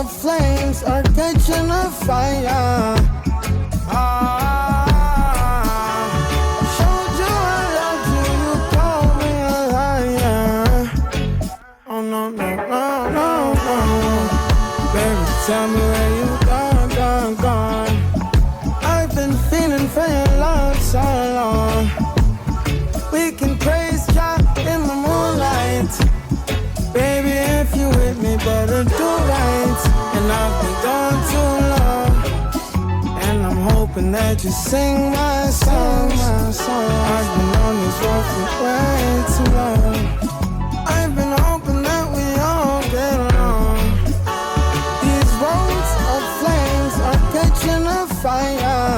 of flames are catching a fire. Showed you I loved you, you called me a liar. Oh no, no, no, no, no. Baby, tell me where you gone. I've been feeling for your love so long. We can praise God in the moonlight. Baby, if you with me, better do right. And I've been gone too long, and I'm hoping that you sing my songs. I've been on this road for way too long. I've been hoping that we all get along. These roads of flames are catching a fire.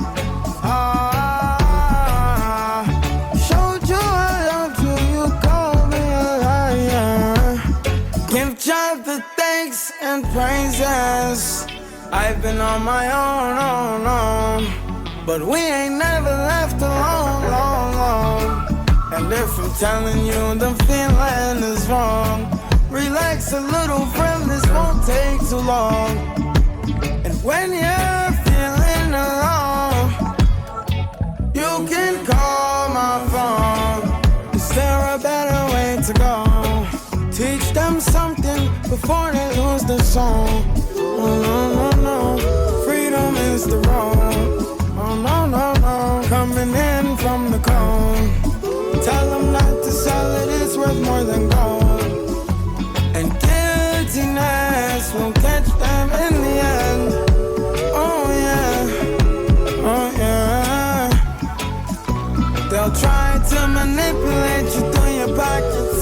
Showed you I loved you, you called me a liar. Give God the thanks and praises. I've been on my own, but we ain't never left alone, long. And if I'm telling you the feeling is wrong, relax a little, friend, this won't take too long. And when you're feeling alone, you can call my phone. Is there a better way to go? Teach them something before they lose the song. Oh no, no, no, freedom is the road. Oh no, no, no, coming in from the cold. Tell them not to sell it, it's worth more than gold. And guiltiness will catch them in the end. Oh yeah, oh yeah. They'll try to manipulate you through your pockets.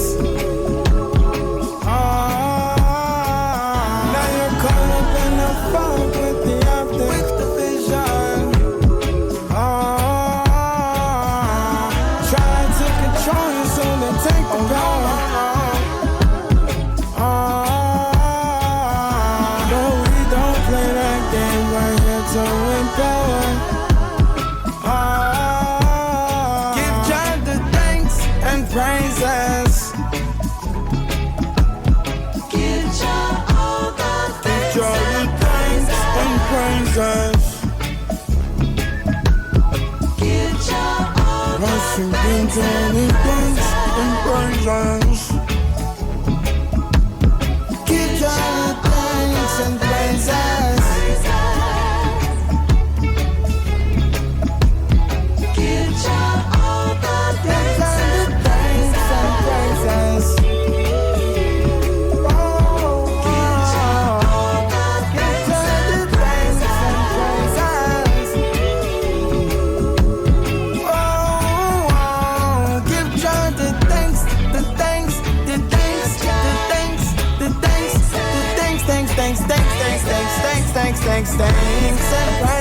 Now you're caught up in the fog with the optics, with the vision. Try to control you so they take the power. No, we don't play that game, we're here to empower. Give God the thanks and praises. Give Jah all the thanks Give God the thanks and praises. Give Jah all the Rushing into the thanks and praises. Give God the thanks and praises. Give Jah all the Give God the thanks and praises. Give Jah all the Give God the thanks and praises. Give God the thanks, the thanks, the thanks, the thanks, the thanks, the thanks, thanks, and praises.